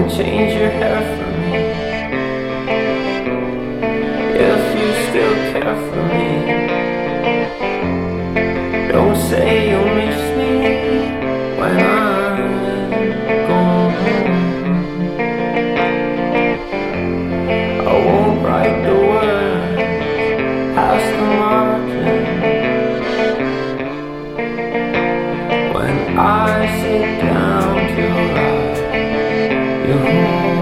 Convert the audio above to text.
Don't change your hair for me if you still care for me. Don't say you'll miss me when I'm gone. I won't write the words past the margin when I sit down to write your home.